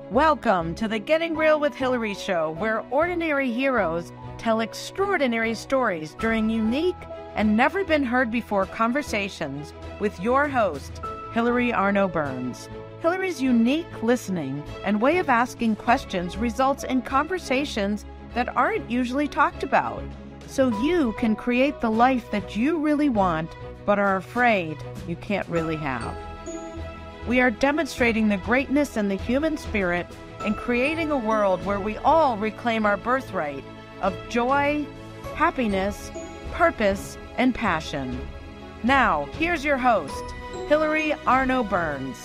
Welcome to the Getting Real with Hillary show, where ordinary heroes tell extraordinary stories during unique and never been heard before conversations with your host, Hillary Arno Burns. Hillary's unique listening and way of asking questions results in conversations that aren't usually talked about, so you can create the life that you really want but are afraid you can't really have. We are demonstrating the greatness in the human spirit and creating a world where we all reclaim our birthright of joy, happiness, purpose, and passion. Now, here's your host, Hillary Arno Burns.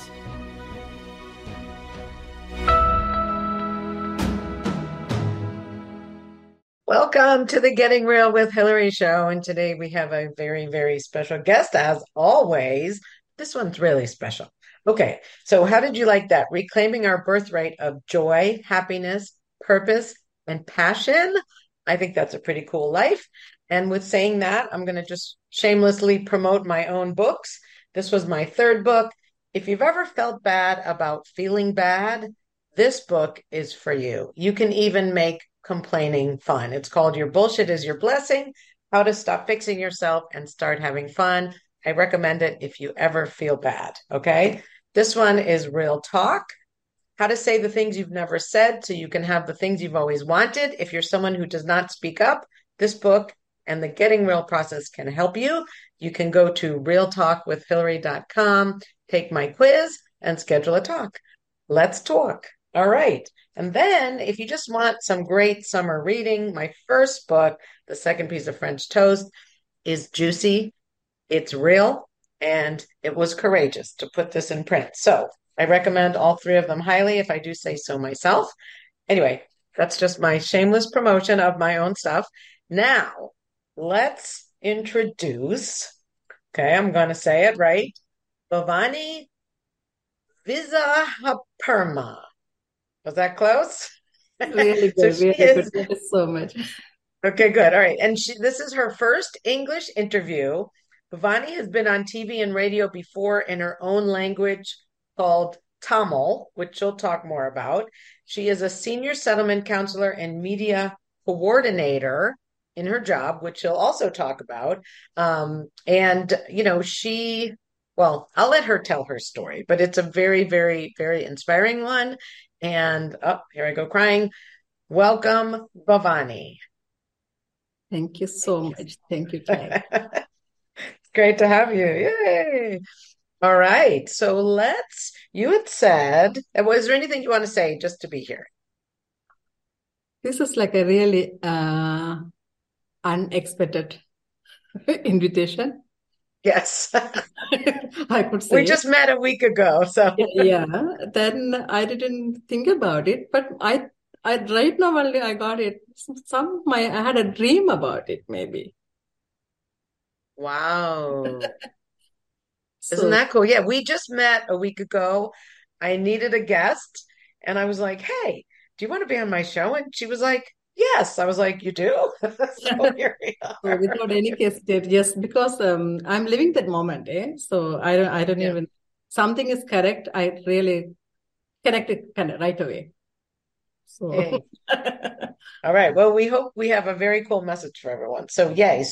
Welcome to the Getting Real with Hillary show. And today we have a very, very special guest, as always. This one's really special. Okay, so how did you like that? Reclaiming our birthright of joy, happiness, purpose, and passion. I think that's a pretty cool life. And with saying that, I'm going to just shamelessly promote my own books. This was my third book. If you've ever felt bad about feeling bad, this book is for you. You can even make complaining fun. It's called Your Bullshit is Your Blessing, How to Stop Fixing Yourself and Start Having Fun. I recommend it if you ever feel bad, okay? This one is real talk, how to say the things you've never said so you can have the things you've always wanted. If you're someone who does not speak up, this book and the Getting Real process can help you. You can go to realtalkwithhillary.com, take my quiz, and schedule a talk. Let's talk. All right. And then if you just want some great summer reading, my first book, The Second Piece of French Toast, is juicy. It's real, and it was courageous to put this in print. So I recommend all three of them highly, if I do say so myself. Anyway, that's just my shameless promotion of my own stuff. Now, let's introduce, okay, I'm going to say it right, Bhavani Visahaperma. Was that close? Really So good, she really good. is, Thank you so much. okay, good. All right. And this is her first English interview. Bhavani has been on TV and radio before in her own language called Tamil, which she'll talk more about. She is a senior settlement counselor and media coordinator in her job, which she'll also talk about. Well, I'll let her tell her story, but it's a very, very, very inspiring one. And here I go crying. Welcome, Bhavani. Thank you so much. Thank you, Claire. Great to have you. Yay. All right. So you had said, was there anything you want to say just to be here? This is like a really unexpected invitation. Yes. I could say We just met a week ago. So, yeah. Then I didn't think about it, but I right now only I got it. I had a dream about it, maybe. wow. Isn't So that cool? Yeah, we just met a week ago. I needed a guest, and I was like, hey, do you want to be on my show? And she was like, yes. I was like, you do? So here we So are. without any hesitation, yes, because I'm living that moment, eh? So I don't Yeah. even something is correct. I really connect it kind of right away. So Hey. All right. Well, we hope we have a very cool message for everyone. So yay.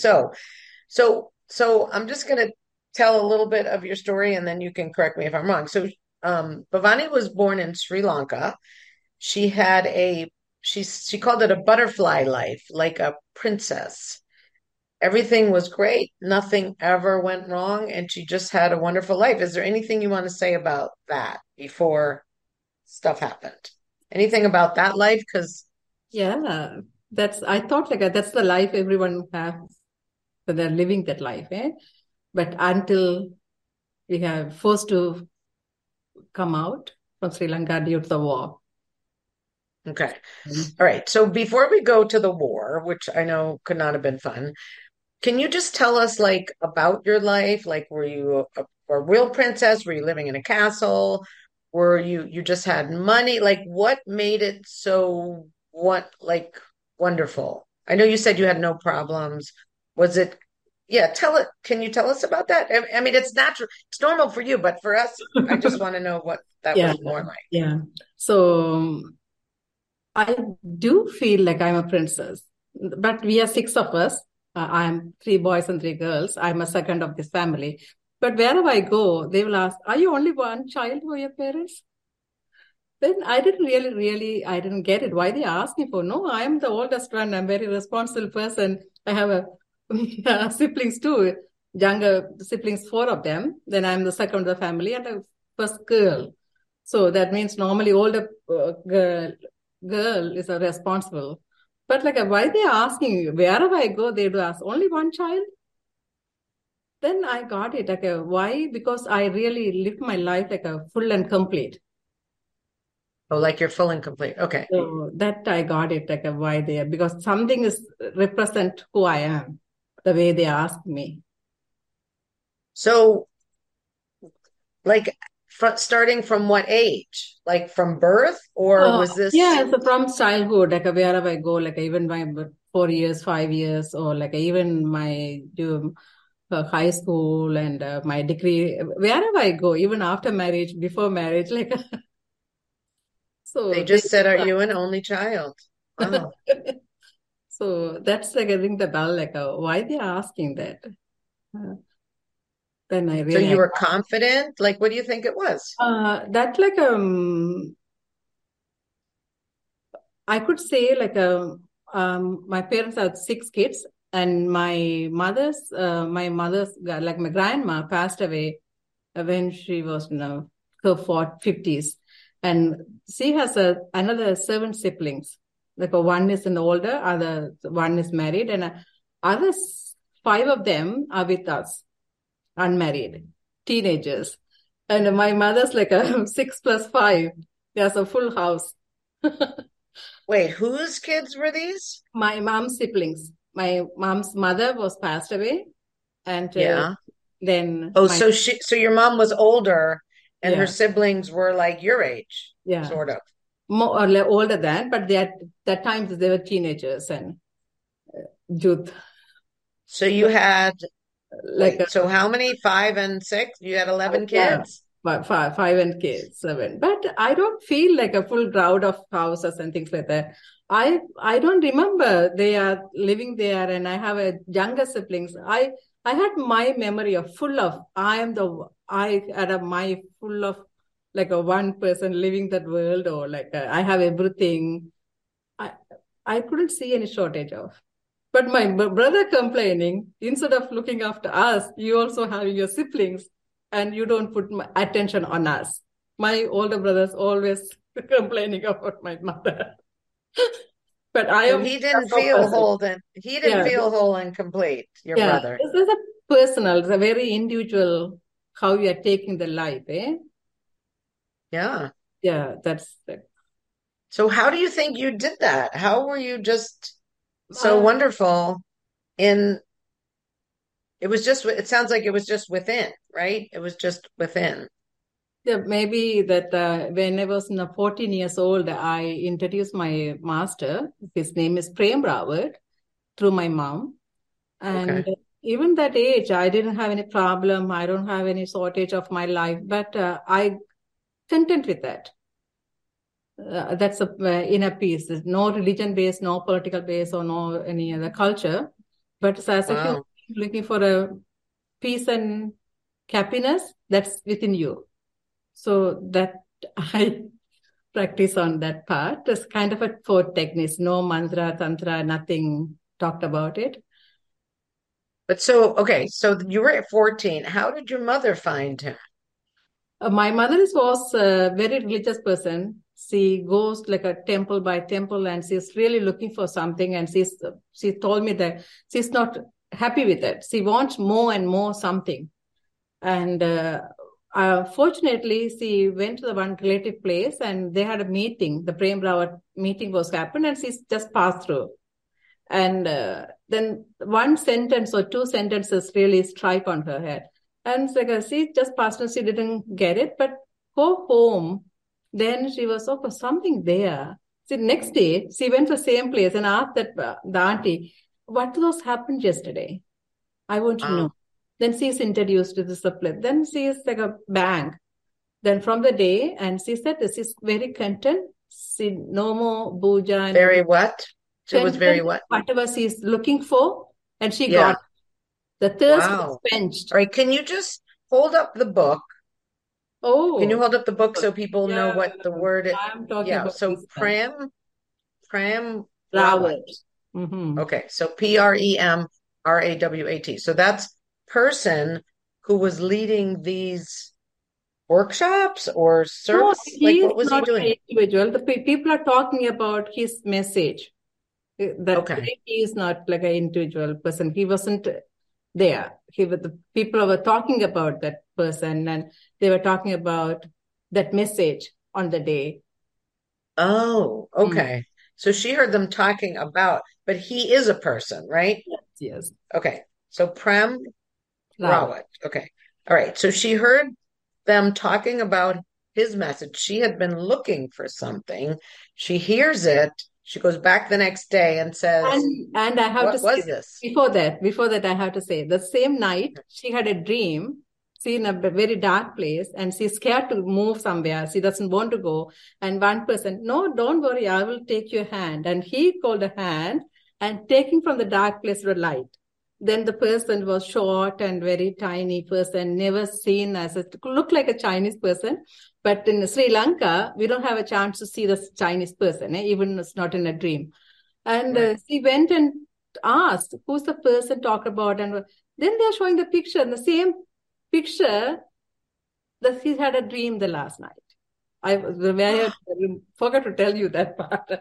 So I'm just going to tell a little bit of your story and then you can correct me if I'm wrong. So Bhavani was born in Sri Lanka. She had she called it a butterfly life, like a princess. Everything was great. Nothing ever went wrong. And she just had a wonderful life. Is there anything you want to say about that before stuff happened? Anything about that life? Because yeah, I thought like that's the life everyone has. So they're living that life, eh? But until we have forced to come out from Sri Lanka due to the war. okay. All right. So before we go to the war, which I know could not have been fun, can you just tell us like about your life? Like, were you a real princess? Were you living in a castle? Were you just had money? Like, what made it so wonderful? I know you said you had no problems. Was it? Yeah, tell it. Can you tell us about that? I mean, it's natural, it's normal for you, but for us, I just want to know what that Yeah, was more like. yeah. So I do feel like I'm a princess, but we are six of us. I'm three boys and three girls. I'm a second of this family. But wherever I go, they will ask, are you only one child for your parents? Then I didn't I didn't get it. Why they asked me for? No, I am the oldest one. I'm a very responsible person. I have siblings too, younger siblings, four of them. Then I'm the second of the family and the first girl. So that means normally older girl is a responsible. But like, why they asking you? Wherever I go, they do ask, only one child? Then I got it. Like, why? Because I really live my life like a full and complete. Oh, like you're full and complete. Okay. So that I got it, like why they are, because something is represent who I am, the way they ask me. So, like, starting from what age? Like from birth, or was this? Yeah, so from childhood, like wherever I go, like even my 4 years, 5 years, or like even my high school and my degree, wherever I go, even after marriage, before marriage, like They so they just said, "Are you an only child?" Wow. so that's like I think the bell, like why they are asking that. Uh, then I So you really were confident? Like, what do you think it was? that like I could say like my parents had six kids, and my mother's like my grandma passed away when she was in her 50s, and she has another seven siblings. Like one is an older, other one is married, and others five of them are with us, unmarried, teenagers. And my mother's like a 6 plus 5. There's a full house. Wait, whose kids were these? My mom's siblings. My mom's mother was passed away, and Yeah. then Oh, my so your mom was older and her yeah siblings were like your age, yeah sort of. more or less older than, but they at that times they were teenagers and youth. So you had, Like wait, so how many? Five and six? You had 11 yeah, kids? five and kids, seven. But I don't feel like a full crowd of houses and things like that. I don't remember they are living there, and I have a younger siblings. I had my memory of full of I had my full of like a one person living that world, or like I have everything. I I couldn't see any shortage of. But my brother complaining, instead of looking after us, you also have your siblings and you don't put attention on us. My older brother's always complaining about my mother. But I So am he a didn't soft feel person. whole then. He didn't Yeah. feel whole and complete, your Yeah. brother. This is a personal, it's a very individual how you are taking the life, eh? Yeah. Yeah, that's So how do you think you did that? How were you just so uh, wonderful in it was just it sounds like it was just within, right? It was just within. yeah, maybe that when I was 14 years old, I introduced my master. His name is Prem Rawat through my mom. And Okay. even that age, I didn't have any problem. I don't have any shortage of my life, but I content with that. That's a inner peace. There's no religion based, no political base, or no any other culture. But as a human Wow. looking for a peace and happiness, that's within you. So that I practice on that part. It's kind of a four techniques, no mantra, tantra, nothing talked about it. But so okay, so you were at 14. How did your mother find him? My mother was a very religious person. She goes like a temple by temple, and she's really looking for something. And she told me that she's not happy with it. She wants more and more something. And fortunately, she went to the one relative place, and they had a meeting. The Prem Rawat meeting was happened, and she just passed through. And then one sentence or two sentences really strike on her head. And like, she just passed and she didn't get it, but go home. Then she was, oh, something there. See, next day, she went to the same place and asked that the auntie, what was happened yesterday? I want to Wow. know. Then she is introduced to the supplet. Then she is like a bang. Then from the day, and she said this is very content. She no more puja and Very what? It was very content, what? whatever she's looking for, and she Yeah. got the thirst was Wow. quenched. All right. Can you just hold up the book? Can you Oh, hold up the book so people know yeah, what the word is? I'm talking Yeah. about So this one. Prem Rawat. Rawat. Mm-hmm. Okay. So PREMRAWAT. So that's person who was leading these workshops or No, service? Like, he is what was he not doing? an individual. The people are talking about his message. That Okay. he is not like an individual person. He wasn't there. The people were talking about that person, and they were talking about that message on the day. Oh, okay. So she heard them talking about, but he is a person, right? Yes. Okay. So Prem Rawat. Rawat. Okay. All right. So she heard them talking about his message. She had been looking for something. She hears it. She goes back the next day and says, And I have to "What say was this?" before that I have to say the same night she had a dream. She's in a very dark place and she's scared to move somewhere. She doesn't want to go. And one person, no, don't worry, I will take your hand. And he called a hand and taking from the dark place to the light. Then the person was short and very tiny person, never seen as looked like a Chinese person. But in Sri Lanka, we don't have a chance to see the Chinese person, even it's not in a dream. And Right. she went and asked, who's the person talk about? And then they're showing the picture, and the same picture that she had a dream the last night. I forgot to tell you that part.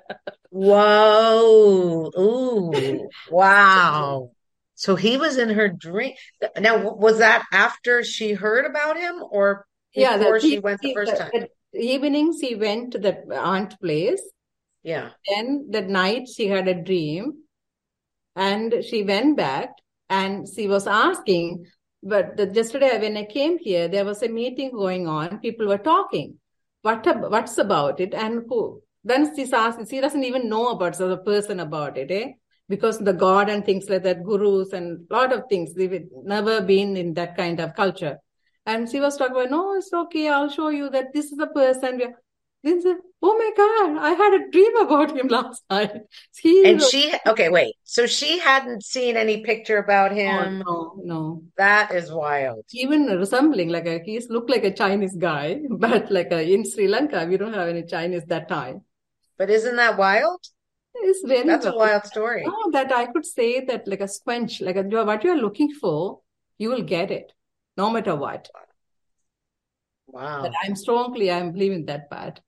Whoa. Ooh. Wow. So he was in her dream. Now, was that after she heard about him or Yeah, before she went the first time? the evening she went to that aunt place. Yeah. Then that night she had a dream and she went back and she was asking, but yesterday when I came here, there was a meeting going on. People were talking. What's about it? And who? Then she's asking, she doesn't even know about the person about it, eh? Because the God and things like that, gurus and a lot of things, they've never been in that kind of culture. And she was talking about, no, it's okay, I'll show you that this is the person. Then said, oh my God, I had a dream about him last night. And okay, wait. So she hadn't seen any picture about him. No. That is wild. Even resembling he's looked like a Chinese guy, but in Sri Lanka, we don't have any Chinese that time. But isn't that wild? It's very That's a wild story. Oh, that I could say that like a squench, what you are looking for, you will get it, no matter what. Wow. But I'm believing that part.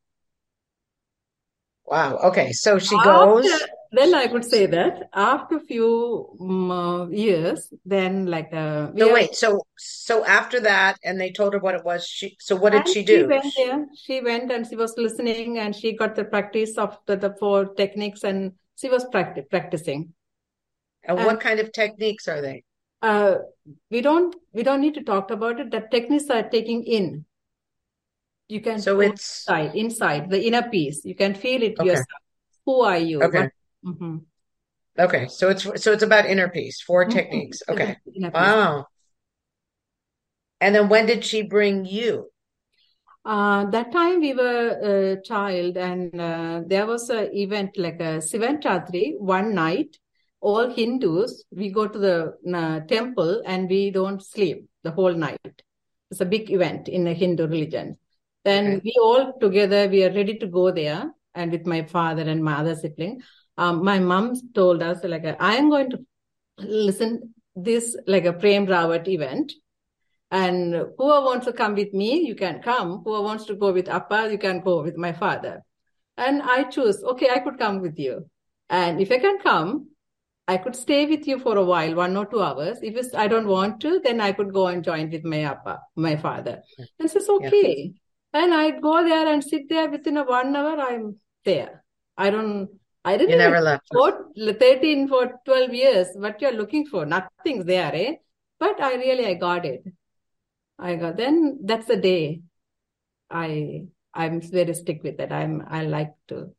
Wow. Okay. So she goes. Then I could say that after a few years, then wait. So after that, and they told her what it was. What did she do? She went there. She went and she was listening, and she got the practice of the four techniques, and she was practicing. And what kind of techniques are they? We don't need to talk about it. The techniques are taking in. You can it's inside the inner peace. You can feel it okay. yourself. Who are you? Okay. Mm-hmm. Okay. So it's about inner peace. 4 techniques. Okay. Wow. And then when did she bring you? That time we were a child, and there was an event like a Sivaratri one night. All Hindus, we go to the temple and we don't sleep the whole night. It's a big event in the Hindu religion. Then we all together, we are ready to go there. And with my father and my other sibling, my mom told us I am going to listen this like a Prem Rawat event. And whoever wants to come with me, you can come. Whoever wants to go with Appa, you can go with my father. And I choose, okay, I could come with you. And if I can come, I could stay with you for a while, 1 or 2 hours. If I don't want to, then I could go and join with my Appa, my father. And says, okay. Yeah. And I'd go there and sit there within 1 hour, I'm there. I didn't you never left. 13 for 12 years. What you're looking for, nothing's there, eh? But I got it. Then that's the day I'm very strict with that. I like to.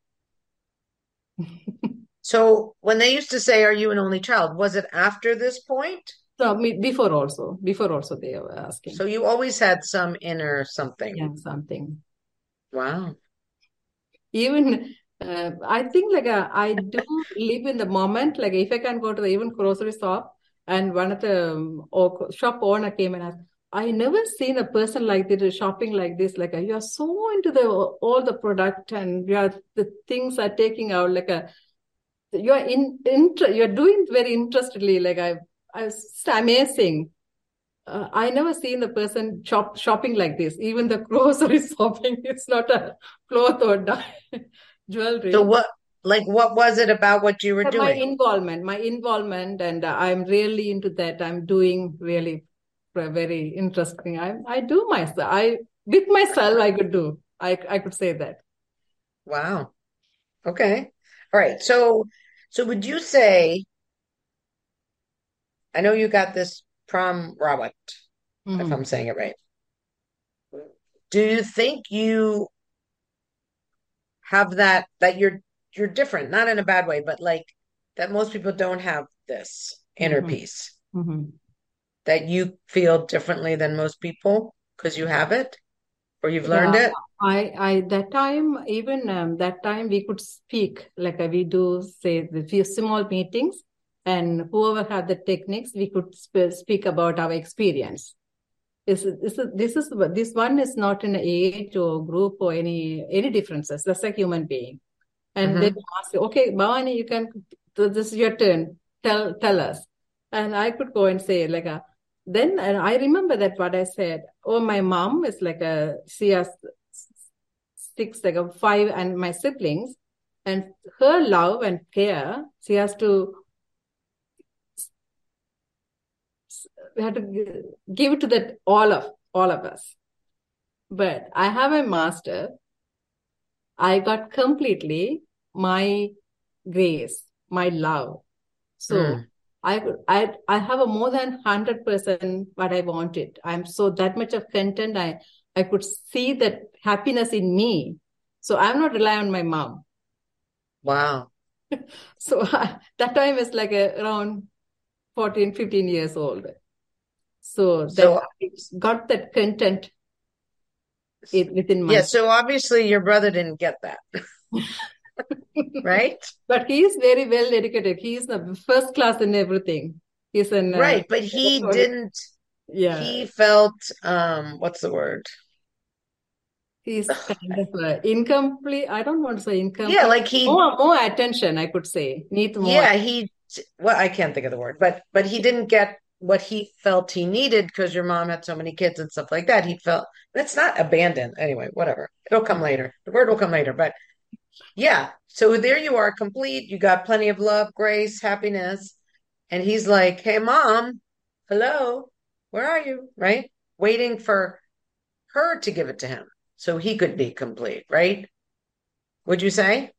So when they used to say, are you an only child? Was it after this point? So before also they were asking. So you always had some inner something. Yeah, something. Wow. Even I think like I do live in the moment. Like if I can go to the even grocery shop and one of the shop owner came and asked, I never seen a person like this shopping like this. Like you are so into the all the product and the things are taking out like you are you're doing very interestedly. Like I was just amazing. I never seen the person shopping like this. Even the grocery shopping, it's not a cloth or jewelry. So what was it about what you were doing? My involvement, and I'm really into that. I'm doing really very interesting. I do myself. With myself, I could do. I could say that. Wow. Okay. All right. So would you say, I know you got this prom Rawat, if I'm saying it right. Do you think you have that you're different, not in a bad way, but like that most people don't have this inner peace, that you feel differently than most people because you have it or you've learned it? I that time, even that time we could speak like we do say the few small meetings, and whoever had the techniques, we could speak about our experience. This one is not an age or group or any differences. That's a human being. And they ask, okay, Bhavani, you can, this is your turn. Tell us. And I could go and say like then and I remember that what I said, oh, my mom is like she has five and my siblings, and her love and care, she has to, we have to give it to that all of us. But I have a master. I got completely my grace, my love. So I have a more than 100% what I wanted. I'm so that much of content. I could see that happiness in me. So I'm not relying on my mom. Wow. So that time is like around 14, 15 years old. So I got that content within myself. Yeah, so obviously your brother didn't get that. Right? But he is very well educated. He is the first class in everything. He's an right, but he didn't. Yeah, he felt what's the word? He's kind of incomplete. I don't want to say incomplete. Yeah, like he more attention, I could say. Need more. Yeah, well, I can't think of the word, but he didn't get what he felt he needed because your mom had so many kids and stuff like that. He felt that's not abandoned anyway, whatever. It'll come later. The word will come later, but yeah. So there you are, complete. You got plenty of love, grace, happiness. And he's like, "Hey, mom, hello, where are you?" Right? Waiting for her to give it to him so he could be complete, right? Would you say?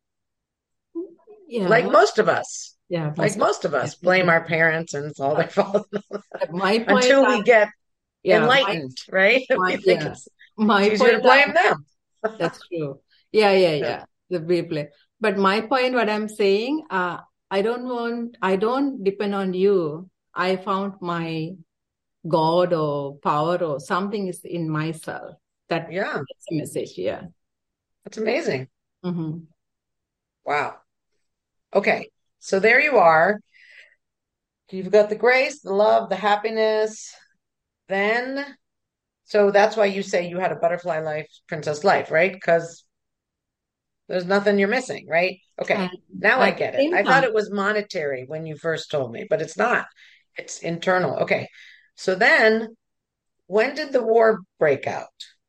Yeah. Like most of us. Yeah. Like most of us blame our parents and it's all their fault. My point Until we get enlightened, right? We think it's easier to blame them. That's true. Yeah. The replay. But my point, what I'm saying, I don't depend on you. I found my God or power or something is in myself. That's a message. Yeah. That's amazing. Mm-hmm. Wow. Okay. So there you are. You've got the grace, the love, the happiness. Then, so that's why you say you had a butterfly life, princess life, right? Because there's nothing you're missing, right? Okay. Now I get it. I thought it was monetary when you first told me, but it's not. It's internal. Okay. So then, when did the war break out?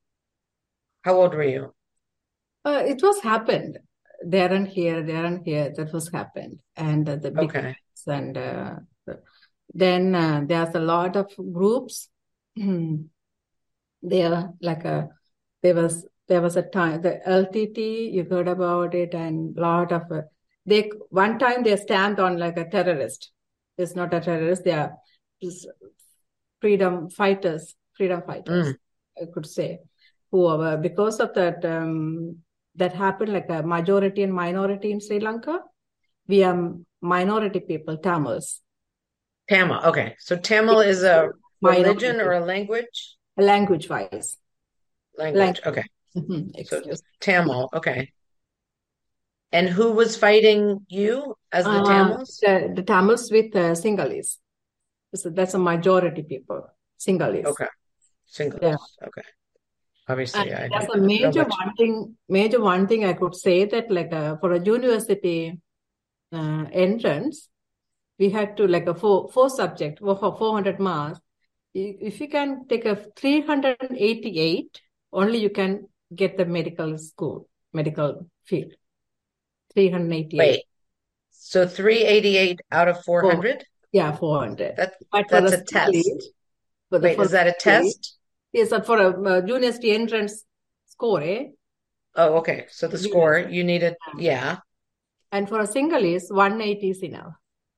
How old were you? It was happened. There and here. That was happened. And the big and then there's a lot of groups. There was a time, the LTT, you heard about it, and lot of one time they stamped on like a terrorist. It's not a terrorist, they are just freedom fighters, I could say, whoever, because of that, that happened like a majority and minority in Sri Lanka. We are minority people, Tamils. Tamil. Okay. So Tamil is a religion or Minority, a language? language-wise. Language. Language. Okay. So Excuse. Tamil. Okay. And who was fighting you as the Tamils? The Tamils with Sinhalese. So that's a majority people, Sinhalese. Okay. Yeah. Singles. Okay. And Obviously, I that's don't a know much. major one thing I could say that like for a university entrance, we had to like a four subject for 400 marks. If you can take a 388, only you can get the medical field. 388. Wait. So 388 out of Oh, 400? yeah, 400. That But for the that's a test. Sinhalese, Wait, is that a test? yes, for a university entrance score, Oh, okay. So the score university. you needed, yeah. And for a Sinhalese, 180 is enough.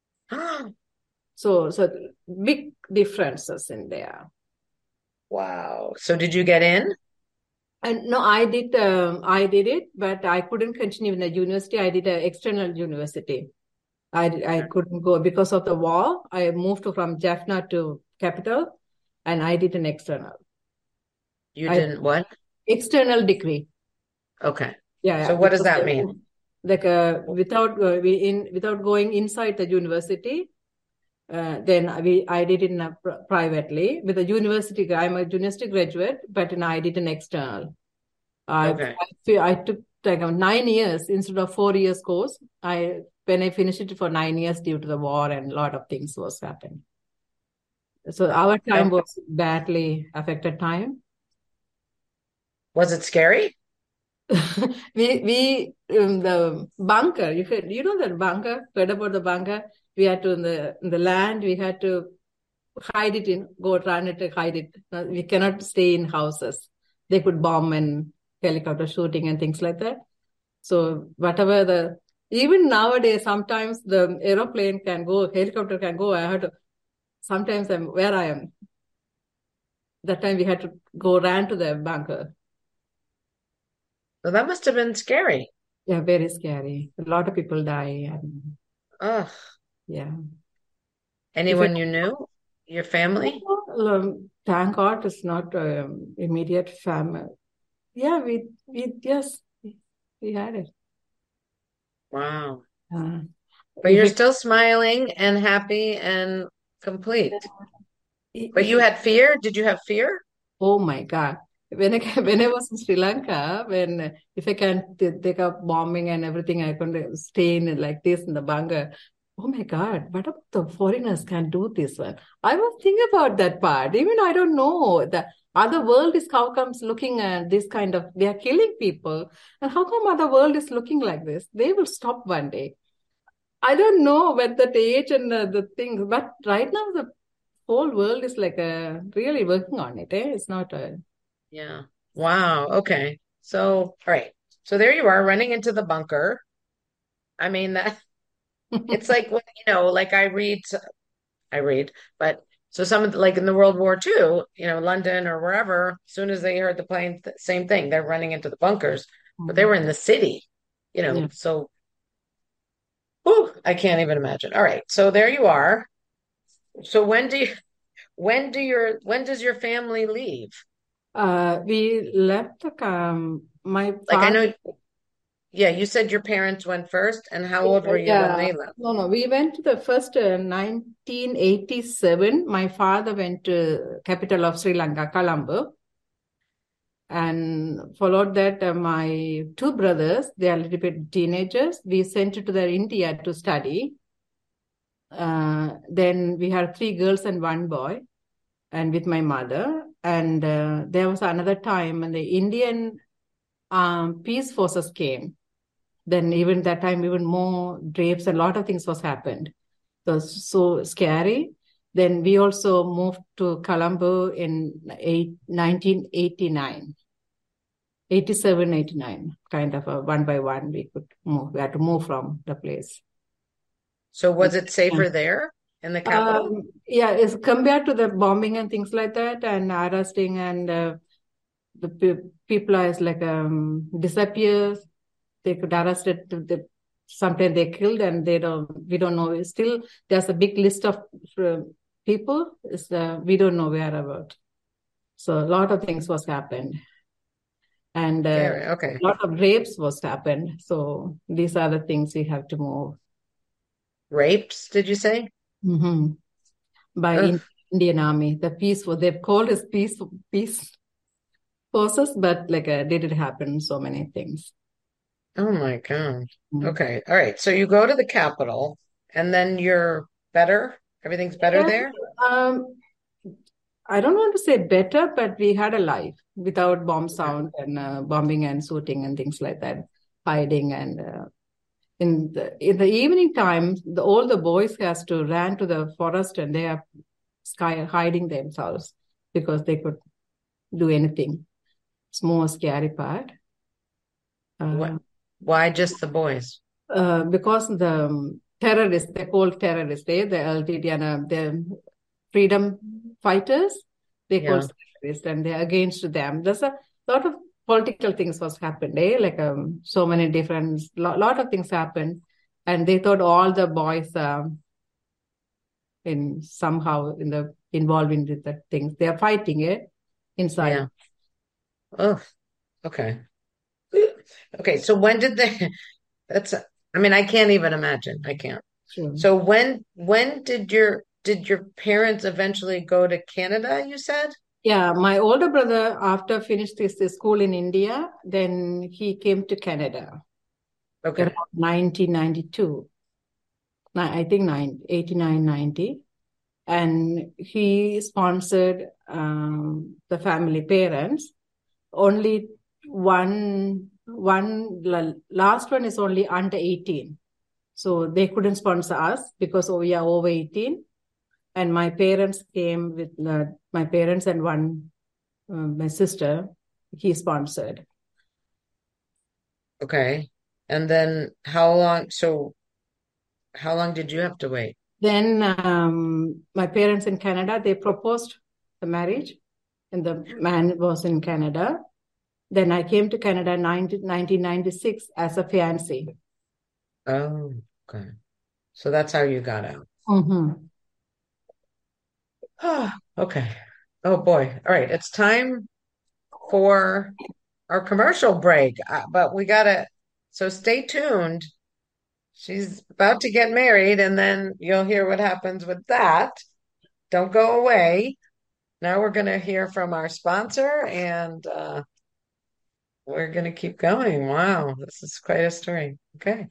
So big differences in there. Wow. So did you get in? And no, I did it, but I couldn't continue in the university. I did an external university. I couldn't go because of the war. I moved from Jaffna to capital, and I did an external. You I didn't what? external degree. Okay. Yeah, So what does that mean? Like without without going inside the university, then I did it in privately with a university. I'm a university graduate, but I did an external. Okay. I took like 9 years instead of 4 years course. When I finished it for 9 years due to the war and a lot of things was happening. So our time Okay. was badly affected time. Was it scary? we the bunker. You know that bunker. Heard about the bunker? We had to in the land. We had to hide it go run it, hide it. We cannot stay in houses. They could bomb and helicopter shooting and things like that. So whatever even nowadays, sometimes the aeroplane can go, helicopter can go. Sometimes I'm where I am. That time we had to ran to the bunker. So that must have been scary. Yeah, very scary. A lot of people die. And, Ugh. yeah. Anyone you knew? Your family? Thank God it's not immediate family. Yeah, yes, we had it. Wow. Uh, But you're still smiling and happy and complete. But you had fear? Did you have fear? Oh my God. When I was in Sri Lanka, if I can take up bombing and everything, I can stay in like this in the bunker. Oh my God, what about the foreigners can do this one? I was thinking about that part. Even I don't know. The other world is how comes looking at this kind of, they are killing people. And how come other world is looking like this? They will stop one day. I don't know what that age and the things, but right now the whole world is like really working on it. It's not a... Yeah. Wow. Okay. So, all right. So there you are running into the bunker. I mean, that it's like when, like I read, but so some of like in the World War II, London or wherever, as soon as they heard the plane, same thing, they're running into the bunkers, but they were in the city, Yeah. so whew, I can't even imagine. All right. So there you are. So when does your family leave? We left my Like I father. know, yeah, you said your parents went first, and how old were you when Yeah, they left? no. We went to the first 1987. My father went to capital of Sri Lanka, Colombo, and followed that my two brothers. They are a little bit teenagers. We sent to the India to study. Then we had three girls and one boy, and with my mother. And there was another time when the Indian peace forces came. Then even that time, even more rapes, a lot of things was happened. It was so scary. Then we also moved to Colombo in 1989, 87, 89, kind of one by one we could move. We had to move from the place. So was it safer there in the capital? Yeah, it's compared to the bombing and things like that and arresting and the people are like disappears. They could arrest it. sometimes they killed and we don't know. Still, there's a big list of people. We don't know where about. So a lot of things was happened. And a lot of rapes was happened. So these are the things we have to move. Rapes, did you say? Mm-hmm. By Indian Army. They've called as peace forces, but did it happen? So many things. Oh my God. Mm-hmm. Okay. All right. So you go to the capital and then you're better? Everything's better there? I don't want to say better, but we had a life without bomb sound and bombing and shooting and things like that, hiding. And in the evening time, all the boys has to run to the forest and they are hiding themselves because they could do anything. It's more scary part. Why just the boys? Because the terrorists, they're called terrorists, the LTT and the freedom fighters, they call terrorists, and they're against them. There's a lot of political things was happened, so many different, lot of things happened, and they thought all the boys involved in the things. They are fighting it inside. Yeah. Oh, okay. Okay, so when did they? I can't even imagine. I can't. Sure. So when did your parents eventually go to Canada, you said? Yeah, my older brother, after finished his school in India, then he came to Canada. Okay. Around 1992. I think 89, 90. And he sponsored the family parents. Only one last one is only under 18. So they couldn't sponsor us because we are over 18. And my parents came with my parents and my sister, he sponsored. Okay. And then how long did you have to wait? Then my parents in Canada, they proposed the marriage and the man was in Canada. Then I came to Canada in 1996 as a fiancé. Oh, okay. So that's how you got out. Mm-hmm. Okay. Oh boy. All right. It's time for our commercial break. But so stay tuned. She's about to get married, and then you'll hear what happens with that. Don't go away. Now we're going to hear from our sponsor, and we're going to keep going. Wow. This is quite a story. Okay.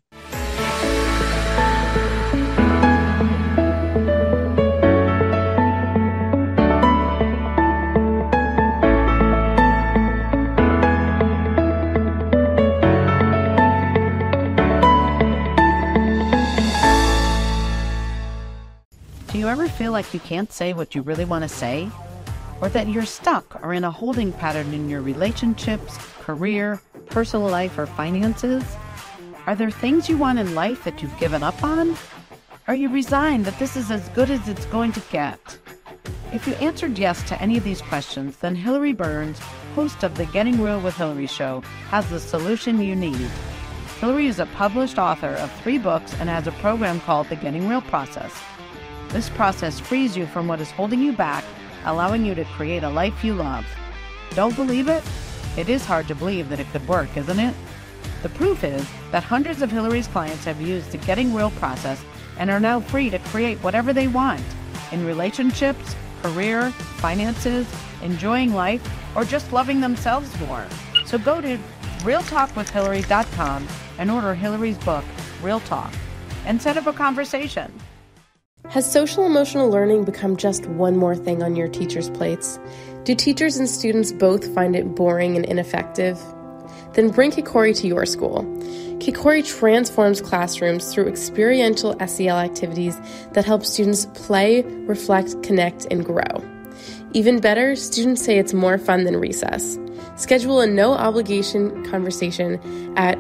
Do you ever feel like you can't say what you really want to say? Or that you're stuck or in a holding pattern in your relationships, career, personal life, or finances? Are there things you want in life that you've given up on? Are you resigned that this is as good as it's going to get? If you answered yes to any of these questions, then Hillary Burns, host of the Getting Real with Hillary show, has the solution you need. Hillary is a published author of 3 books and has a program called the Getting Real Process. This process frees you from what is holding you back, allowing you to create a life you love. Don't believe it? It is hard to believe that it could work, isn't it? The proof is that hundreds of Hillary's clients have used the Getting Real process and are now free to create whatever they want in relationships, career, finances, enjoying life, or just loving themselves more. So go to realtalkwithhillary.com and order Hillary's book, Real Talk, and set up a conversation. Has social emotional learning become just one more thing on your teachers' plates? Do teachers and students both find it boring and ineffective? Then bring Kikori to your school. Kikori transforms classrooms through experiential SEL activities that help students play, reflect, connect, and grow. Even better, students say it's more fun than recess. Schedule a no-obligation conversation at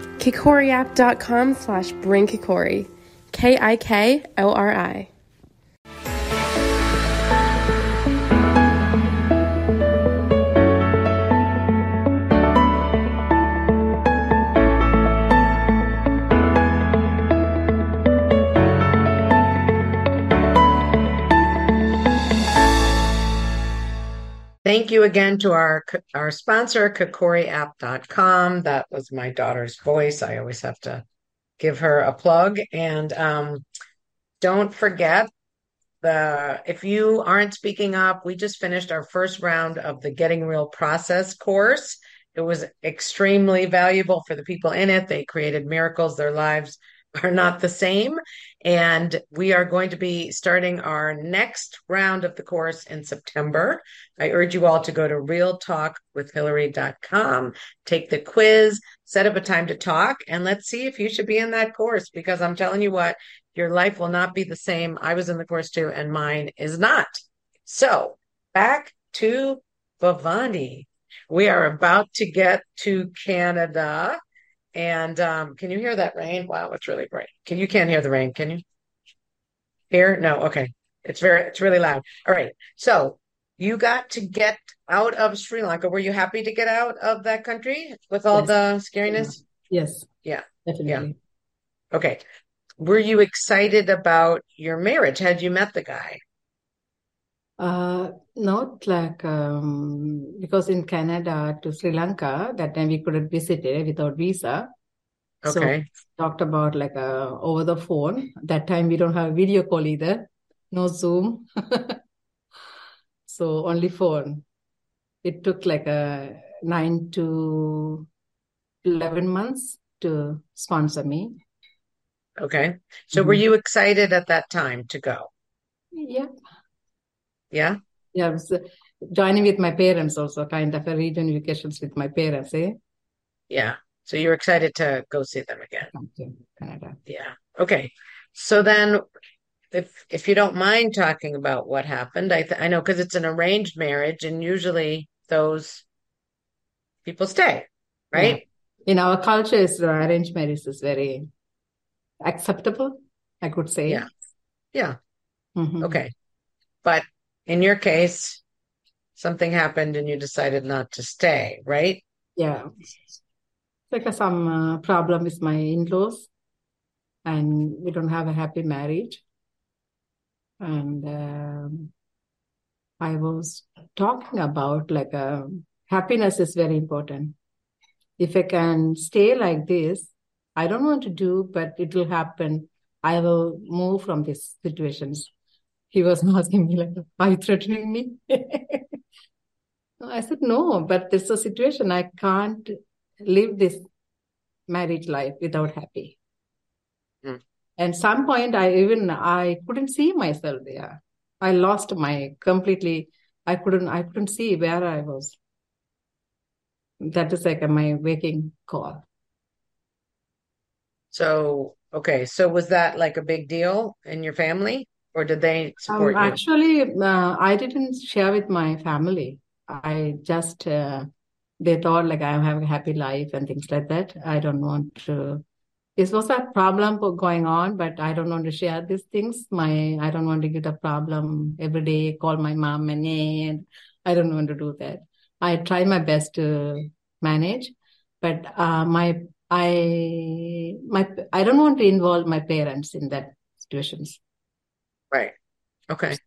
kikoriapp.com/bringkikori. KIKORI. Thank you again to our sponsor, KakoriApp.com. That was my daughter's voice. I always have to give her a plug. And don't forget, if you aren't speaking up, we just finished our first round of the Getting Real Process course. It was extremely valuable for the people in it. They created miracles. Their lives are not the same. And we are going to be starting our next round of the course in September. I urge you all to go to realtalkwithhillary.com, take the quiz, set up a time to talk, and let's see if you should be in that course, because I'm telling you what, your life will not be the same. I was in the course too, and mine is not. So back to Bhavani. We are about to get to Canada. And can you hear that rain? Wow, it's really bright. You can't hear the rain, can you? Hear? No, okay. It's really loud. All right. So you got to get out of Sri Lanka. Were you happy to get out of that country with all Yes. the scariness? Yes, Yeah. definitely. Okay. Were you excited about your marriage? Had you met the guy? Not like because in Canada to Sri Lanka that time we couldn't visit it without visa. So Okay. talked about like over the phone. That time we don't have video call either, no Zoom, so only phone. It took like 9 to 11 months to sponsor me. Okay. So were Mhm. you excited at that time to go? Yeah, Yeah. yeah. I was joining with my parents also, kind of a reunifications with my parents, eh? Yeah. So you're excited to go see them again. Come to Canada. Yeah. Okay. So then if you don't mind talking about what happened, I know because it's an arranged marriage and usually those people stay, Yeah. right? In our culture, arranged marriage is very acceptable, I could say. Yeah. Yeah. Mhm. Okay. But in your case, something happened and you decided not to stay, right? Yeah. Like some problem with my in-laws, and we don't have a happy marriage. And I was talking about like happiness is very important. If I can stay like this, I don't want to do, but it will happen. I will move from these situations. He was asking me like, are you threatening me? I said, no, but this is a situation. I can't live this marriage life without happy. Mm. And some point I couldn't see myself there. I lost completely. I couldn't see where I was. That is like my waking call. So, okay. So was that like a big deal in your family or did they support you? Actually, I didn't share with my family. I just, they thought like I'm having a happy life and things like that. I don't want to. This was a problem going on, but I don't want to share these things. I don't want to get a problem every day, call my mom and I don't want to do that. I try my best to manage, but I don't want to involve my parents in that situations. Right. Okay.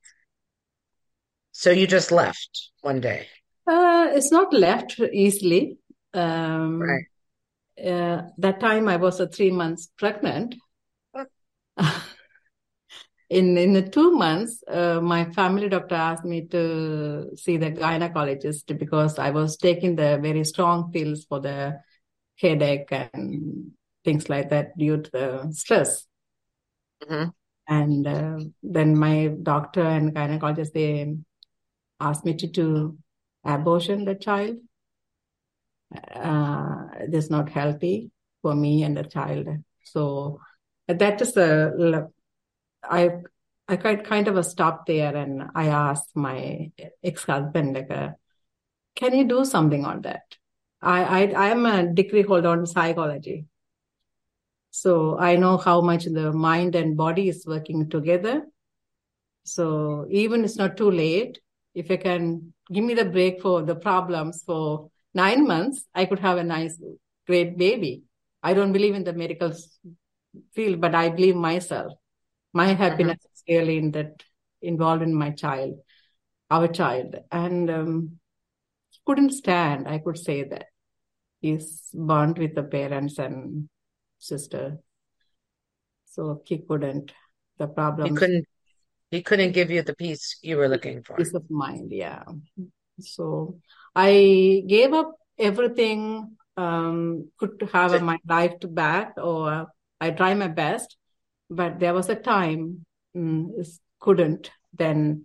So you just left one day. It's not left easily. Right. That time I was 3 months pregnant. Huh. In the 2 months, my family doctor asked me to see the gynecologist because I was taking the very strong pills for the headache and things like that due to the stress. Mhm. And then my doctor and gynecologist, they asked me to do abortion the child. It is not healthy for me and the child. So that is I kind of stopped there and I asked my ex-husband, like, can you do something on that? I am a degree holder on psychology. So I know how much the mind and body is working together. So even it's not too late, if I can give me the break for the problems for 9 months, I could have a nice, great baby. I don't believe in the medical field, but I believe myself. My happiness is really involved in my child. our child, and couldn't stand, I could say that. He's bond with the parents and sister. So he couldn't. The He problems, couldn't give you the peace you were looking for. peace of mind, yeah. So I gave up everything, could have my life to back, or I try my best, but there was a time couldn't. Then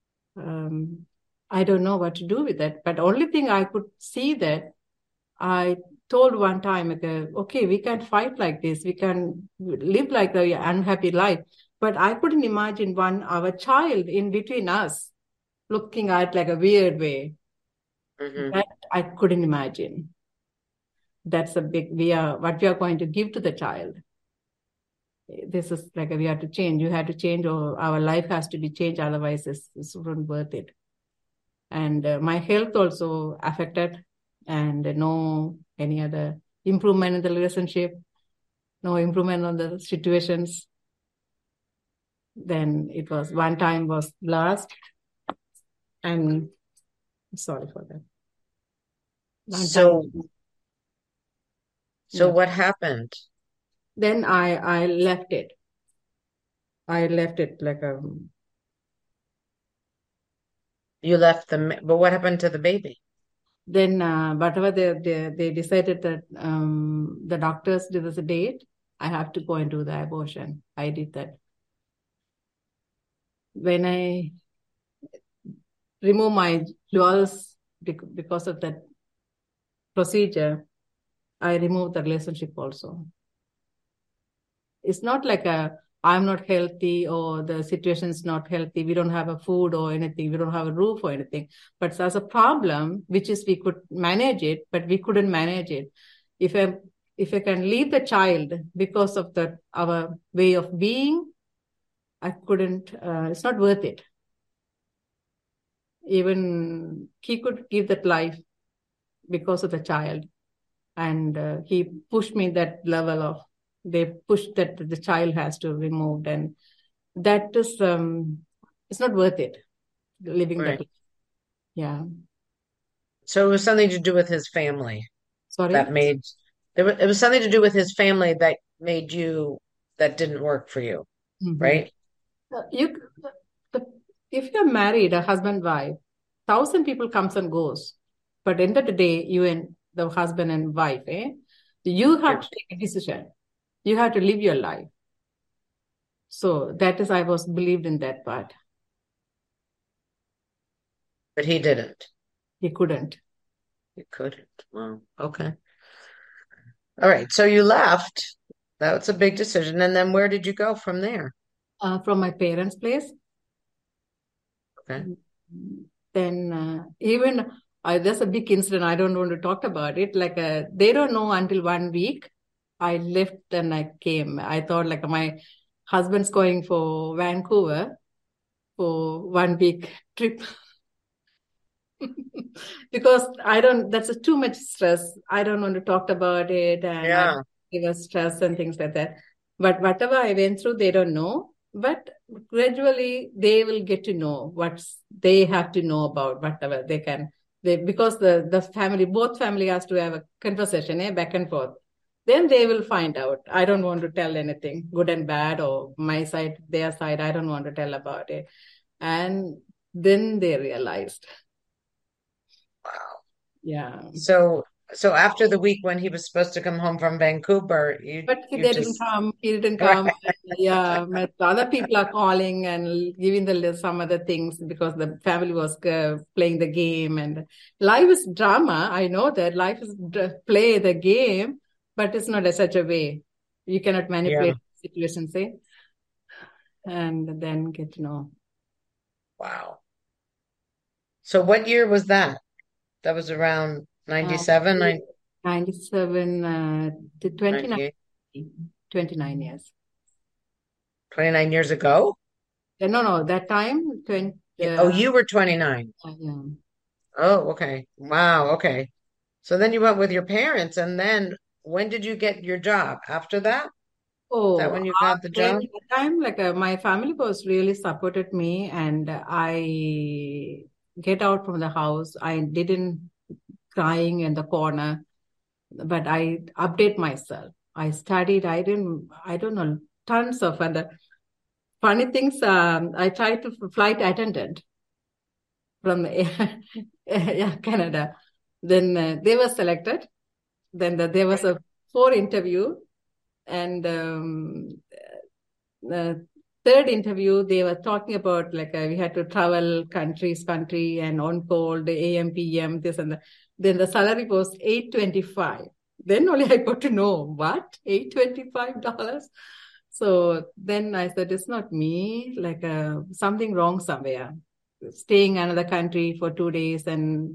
I don't know what to do with it. But only thing I could see that I told one time, okay, we can't fight like this. We can live like the unhappy life. But I couldn't imagine our child in between us looking at like a weird way. Mm-hmm. That I couldn't imagine. That's what we are going to give to the child. This is like we have to change. You have to change, or our life has to be changed. Otherwise, it's not worth it. And my health also affected, and no any other improvement in the relationship, no improvement on the situations. Then it was one time was last, and sorry for that. So Yeah. what happened? Then I left it. I left it like You left but what happened to the baby? Then whatever they decided that the doctors give us a date, I have to go and do the abortion. I did that. When I remove my jewels because of that procedure, I removed the relationship also. It's not like I'm not healthy or the situation is not healthy. We don't have a food or anything. We don't have a roof or anything. But there's a problem, which is we could manage it, but we couldn't manage it. If I can leave the child because of our way of being, I couldn't. It's not worth it. Even he could give that life because of the child, and he pushed me that level of. They pushed that the child has to be removed, and that is it's not worth it living Right. that life. Yeah. So it was something to do with his family Sorry. it was something to do with his family that didn't work for you, right? If you're married, a husband wife, 1,000 people comes and goes, but end of the day, you and the husband and wife, you have to take a decision. You have to live your life. So that is, I was believed in that part. But he didn't. He couldn't. He couldn't. Well, okay. All right. So you left. That was a big decision. And then where did you go from there? From my parents' place. Okay. Then even there's a big incident. I don't want to talk about it. Like they don't know until 1 week. I left and I came. I thought like my husband's going for Vancouver for 1 week trip. Because that's too much stress. I don't want to talk about it, and give us stress and things like that. But whatever I went through, they don't know. But gradually they will get to know what they have to know about whatever they can. Because the family, both family has to have a conversation, back and forth. Then they will find out. I don't want to tell anything, good and bad, or my side, their side. I don't want to tell about it. And then they realized. Wow. Yeah. So after the week when he was supposed to come home from Vancouver, didn't come. He didn't come. Right. Yeah, but other people are calling and giving the list some other things because the family was playing the game, and life is drama. I know that life is play the game, but it's not such a way. You cannot manipulate situations, and then get to know. Wow. So what year was that? That was around 97? 97 to 29. 29 years. 29 years ago? No, that time, 20. You were 29. Yeah. Oh, okay. Wow, okay. So then you went with your parents, and then when did you get your job? After that? Oh, Is that when you got the job? At that time, my family was really supported me, and I get out from the house. I didn't crying in the corner, but I update myself. I studied. I don't know, tons of other funny things. I tried to flight attendant from Canada. Then they were selected. Then there was a 4 interview, and the third interview they were talking about like we had to travel country and on call the AM PM this and that. Then the salary was $825. Then only I got to know what $825. So then I said, it's not me, like something wrong somewhere. Staying in another country for 2 days, and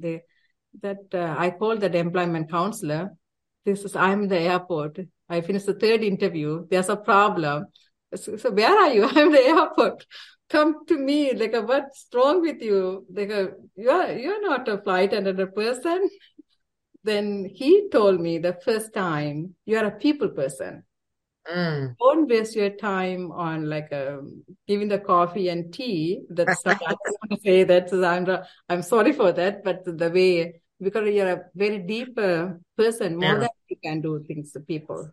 I called that employment counselor. I'm in the airport. I finished the 3rd interview. There's a problem. So where are you? I'm in the airport. Come to me. Like, what's wrong with you? Like, you're not a flight attendant person. Then he told me the first time, you're a people person. Don't waste your time on like giving the coffee and tea. That's not, I don't want to say that. I'm sorry for that, but the way, because you're a very deep person, more than you can do things to people.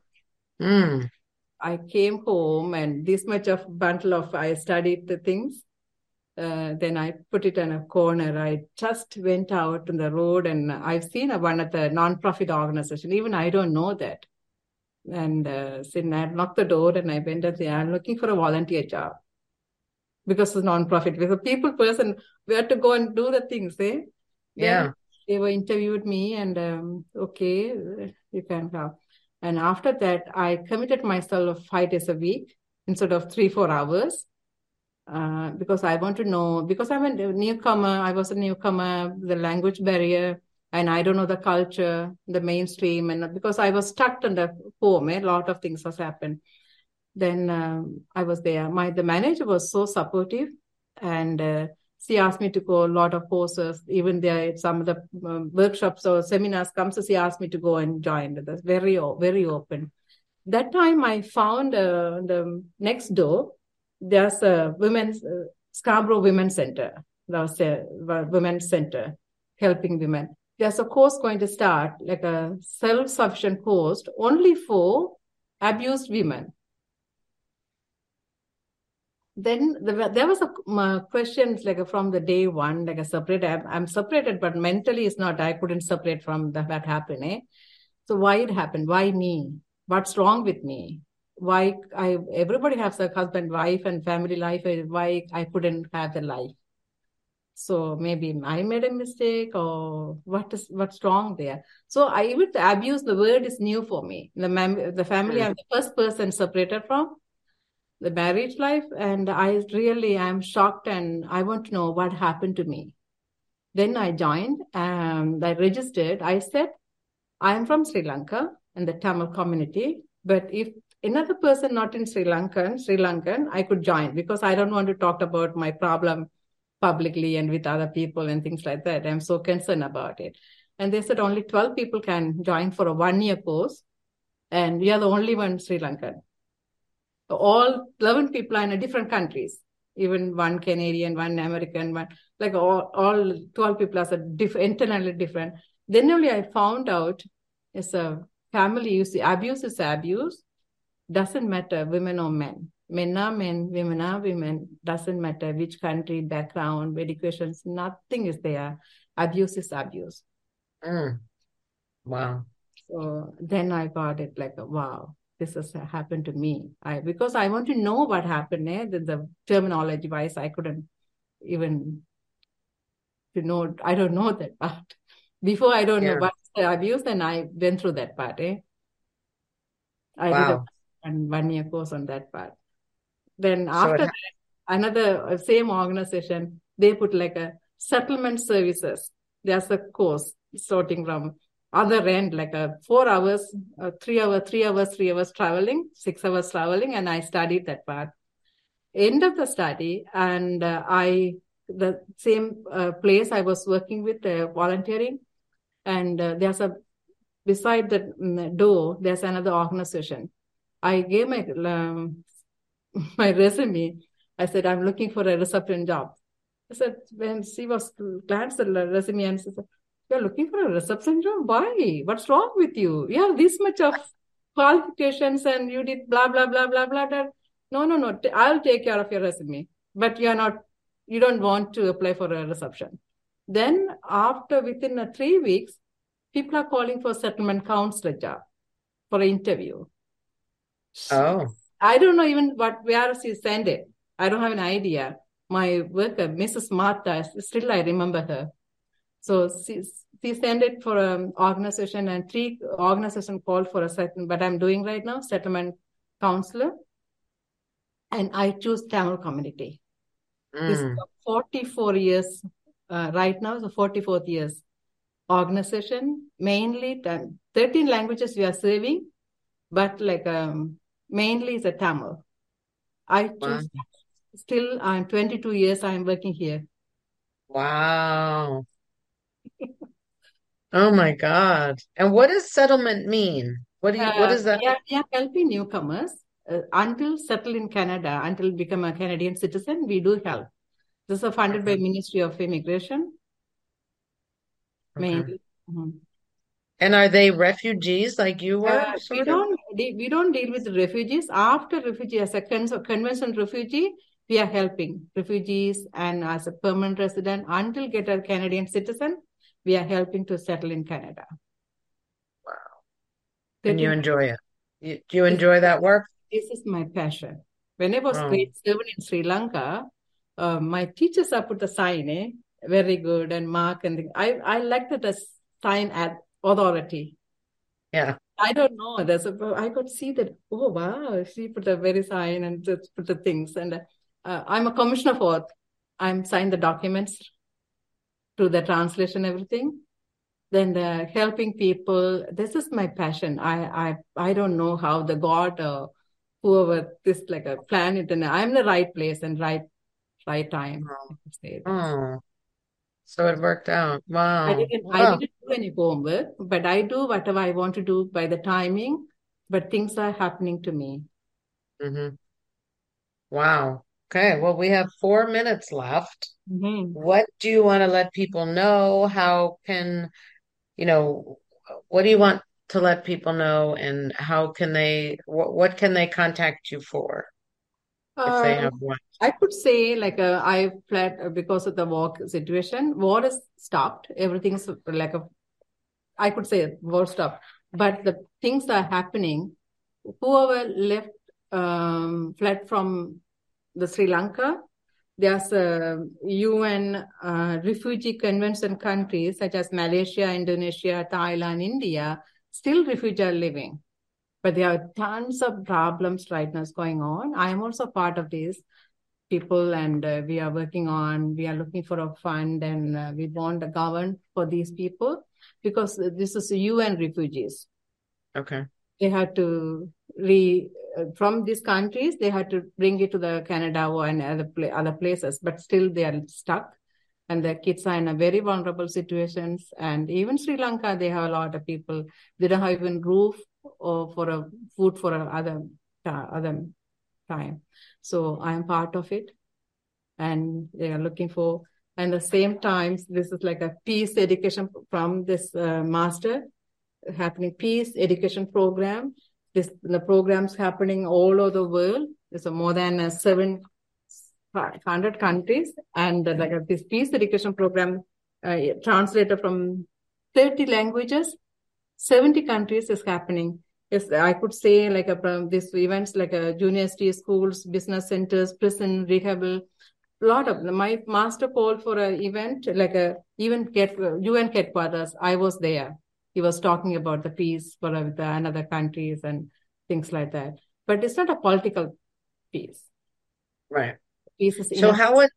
I came home and this much of bundle of, I studied the things. Then I put it in a corner. I just went out on the road, and I've seen one of the non-profit organization. Even I don't know that. And then I knocked the door and I went and said, I'm looking for a volunteer job. Because it's non-profit. With a people person, we had to go and do the things, eh? Yeah. Then they were interviewed me and okay, you can come. And after that, I committed myself 5 days a week instead of 3-4 hours. Because I want to know, because I'm a newcomer, I was a newcomer, the language barrier, and I don't know the culture, the mainstream, and because I was stuck in the home, a lot of things has happened. Then I was there. The manager was so supportive, and she asked me to go a lot of courses. Even there, some of the workshops or seminars comes, so she asked me to go and join. That's very, very open. That time I found the next door, there's a Scarborough Women's Center. There was a women's center helping women. There's a course going to start, like a self-sufficient course, only for abused women. Then there was a question like from the day one, like a separate. I'm separated, but mentally it's not. I couldn't separate from that happened. Eh? So why it happened? Why me? What's wrong with me? Why everybody has a husband, wife, and family life. Why I couldn't have the life? So maybe I made a mistake, or what's wrong there? So even the abuse, the word is new for me. The family, I'm the first person separated from the marriage life, and I'm shocked, and I want to know what happened to me. Then I joined, and I registered. I said, I am from Sri Lanka and the Tamil community, but if another person not in Sri Lankan, I could join, because I don't want to talk about my problem publicly and with other people and things like that. I'm so concerned about it. And they said only 12 people can join for a 1-year course, and we are the only one Sri Lankan. All 11 people are in different countries, even one Canadian, one American, one, like all 12 people are internally different. Then only I found out it's a family, you see, abuse is abuse. Doesn't matter, women or men. Men are men, women are women. Doesn't matter which country, background, educations, nothing is there. Abuse is abuse. Wow. So then I got it like, wow, this has happened to me. Because I want to know what happened. The terminology wise, I couldn't even know. I don't know that part. Before I don't know what's the abuse, and I went through that part. I did a 1-year course on that part. Then after that, another same organization, they put like a settlement services. There's a course starting from other end, like a 4 hours, 3 hours traveling, 6 hours traveling, and I studied that part. End of the study, and the same place I was working with, volunteering, and beside the door, there's another organization. I gave my resume. I said, I'm looking for a reception job. I said, when she was glanced at the resume and she said, you're looking for a reception job? Why? What's wrong with you? You have this much of qualifications and you did blah, blah, blah, blah, blah, blah. No. I'll take care of your resume. But you don't want to apply for a reception. Then within 3 weeks, people are calling for settlement counselor job for an interview. Oh. I don't know even where she sent it. I don't have an idea. My worker, Mrs. Martha, still I remember her. So she sent it for an organization, and 3 organizations called for a settlement. But I'm doing right now settlement counselor, and I choose Tamil community. This is 44 years. Right now is the 44th years organization. Mainly 13 languages we are serving, but mainly it's a Tamil. I choose. Wow. Still, I'm 22 years. I'm working here. Wow. Oh my God. And what does settlement mean? What is that? We are helping newcomers until settle in Canada, until become a Canadian citizen. We do help. This is funded by Ministry of Immigration. Mainly. Mm-hmm. And are they refugees like you were? We don't deal with refugees. After refugee, as a conventional refugee, we are helping refugees, and as a permanent resident until get a Canadian citizen, we are helping to settle in Canada. Wow. And you enjoy it? Do you enjoy that work? This is my passion. When I was grade 7 in Sri Lanka, my teachers have put the sign, very good, and mark, and I liked the sign at authority. Yeah. I don't know. I could see that, oh, wow, she put a very sign and just put the things. And I'm a commissioner for, I'm signed the documents to the translation, everything. Then helping people. This is my passion. I don't know how the God, whoever, this like a planet, and I'm in the right place and right time. Oh. So it worked out. Wow. I didn't do any homework, but I do whatever I want to do by the timing, but things are happening to me. Mm-hmm. Wow. Okay. Well, we have 4 minutes left. Mm-hmm. What do you want to let people know? How can, what do you want to let people know, and how can what can they contact you for if they have one? I could say I fled because of the war situation. War is stopped. Everything's I could say war stopped. But the things are happening. Whoever left, fled from the Sri Lanka, there's a UN refugee convention countries such as Malaysia, Indonesia, Thailand, India, still refugees are living. But there are tons of problems right now going on. I am also part of these people, and we are looking for a fund, and we want a government for these people, because this is UN refugees. Okay. They had to from these countries, they had to bring it to the Canada and other places, but still they are stuck. And the kids are in a very vulnerable situations. And even Sri Lanka, they have a lot of people. They don't have even roof or for a food for other time. So I am part of it, and they are looking for. And at the same time, this is like a peace education from this master happening, peace education program. The programs happening all over the world. There's more than 700 countries, and this peace education program translated from 30 languages, 70 countries is happening. Yes, I could say from these events university, schools, business centers, prison, rehab. A lot of my master called for an event UN headquarters. I was there. He was talking about the peace for another countries and things like that. But it's not a political peace. Right. Peace is so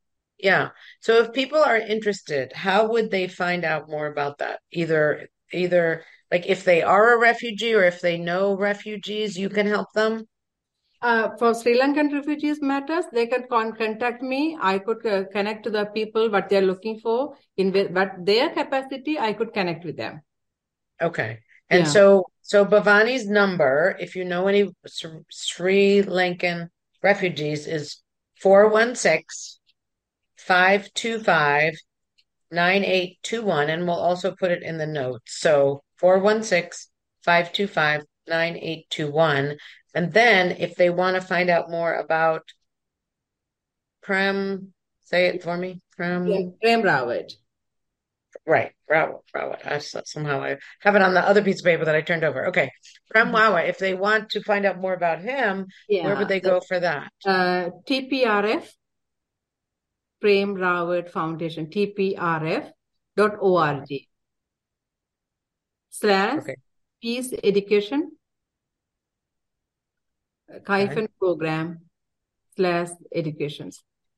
if people are interested, how would they find out more about that? Either like if they are a refugee, or if they know refugees, you can help them? For Sri Lankan refugees matters, they can contact me. I could connect to the people, what they're looking for. But their capacity, I could connect with them. Okay. And so Bhavani's number, if you know any Sri Lankan refugees, is 416 416-525-9821, and we'll also put it in the notes. So 416-525-9821. And then if they want to find out more about Prem, say it for me, Prem. Prem Rawat. Right, Rawat. Somehow I have it on the other piece of paper that I turned over. Okay, Prem Rawat. If they want to find out more about him, where would they go for that? TPRF, Prem Rawat Foundation, TPRF.org / Peace Education program / educations.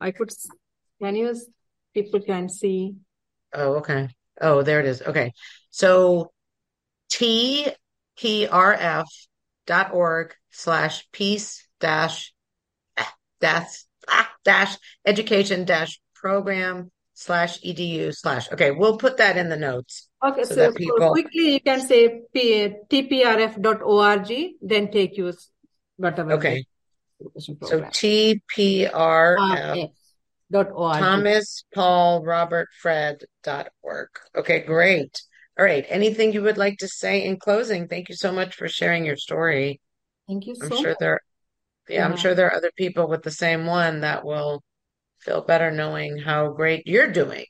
People can see. Oh, okay. Oh, there it is. Okay. So TPRF.org / peace education program / edu / okay, we'll put that in the notes. Okay, so quickly you can say tprf.org, then take you whatever. Okay. So TPRF.org. Thomas Paul Robert Fred.org. Okay, great. All right. Anything you would like to say in closing? Thank you so much for sharing your story. Thank you so much. I'm sure there are other people with the same one that will feel better knowing how great you're doing.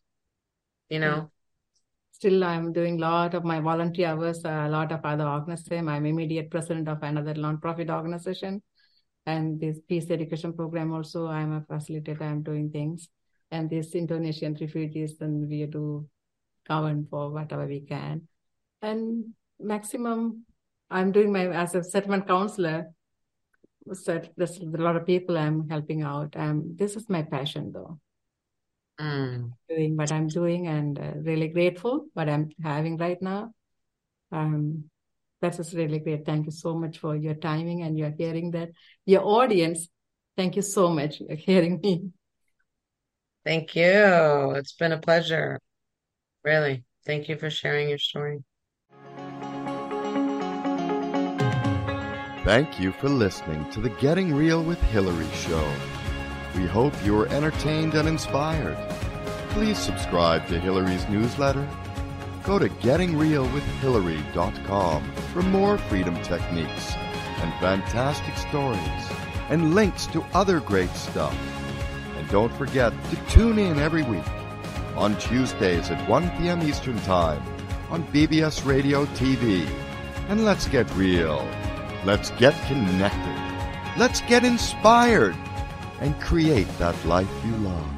Still, I'm doing a lot of my volunteer hours, a lot of other organizations. I'm immediate president of another nonprofit organization. And this peace education program also, I'm a facilitator, I'm doing things. And this Indonesian refugees, then we do cover for whatever we can. And maximum, I'm doing as a settlement counselor. So there's a lot of people I'm helping out. This is my passion though. Doing what I'm doing and really grateful what I'm having right now. That is really great. Thank you so much for your timing and your hearing that. Your audience, thank you so much for hearing me. Thank you. It's been a pleasure. Really. Thank you for sharing your story. Thank you for listening to the Getting Real with Hillary show. We hope you were entertained and inspired. Please subscribe to Hillary's newsletter. Go to gettingrealwithhillary.com for more freedom techniques and fantastic stories and links to other great stuff. And don't forget to tune in every week on Tuesdays at 1 p.m. Eastern Time on BBS Radio TV. And let's get real. Let's get connected. Let's get inspired and create that life you love.